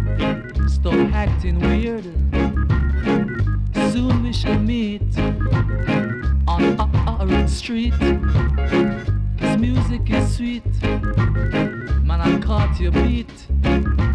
Stop acting weird. Soon we shall meet on Orange Street. This music is sweet. Man, I caught your beat.